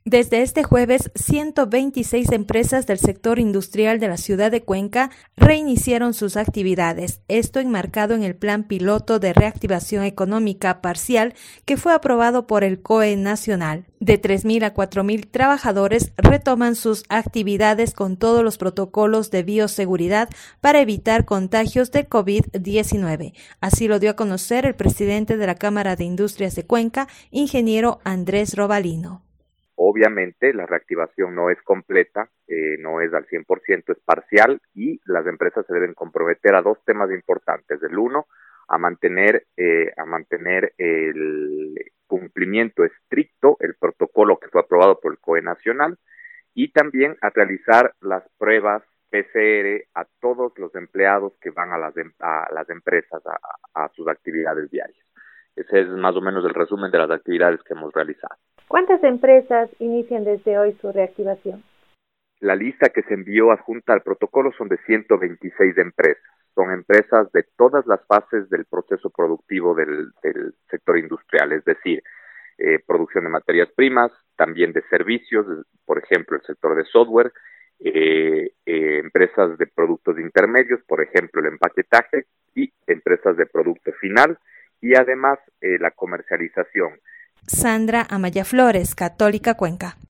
Desde este jueves, 126 empresas del sector industrial de la ciudad de Cuenca reiniciaron sus actividades, esto enmarcado en el Plan Piloto de Reactivación Económica Parcial que fue aprobado por el COE Nacional. De 3.000 a 4.000 trabajadores retoman sus actividades con todos los protocolos de bioseguridad para evitar contagios de COVID-19. Así lo dio a conocer el presidente de la Cámara de Industrias de Cuenca, ingeniero Andrés Robalino. Obviamente la reactivación no es completa, no es al 100%, es parcial y las empresas se deben comprometer a dos temas importantes. El uno, a mantener el cumplimiento estricto, el protocolo que fue aprobado por el COE Nacional, y también a realizar las pruebas PCR a todos los empleados que van a las empresas a sus actividades diarias. Ese es más o menos el resumen de las actividades que hemos realizado. ¿Cuántas empresas inician desde hoy su reactivación? La lista que se envió adjunta al protocolo son de 126 empresas. Son empresas de todas las fases del proceso productivo del sector industrial, es decir, producción de materias primas, también de servicios, por ejemplo, el sector de software, empresas de productos intermedios, por ejemplo, el empaquetaje, y empresas de producto final, y además la comercialización. Sandra Amaya Flores, Católica Cuenca.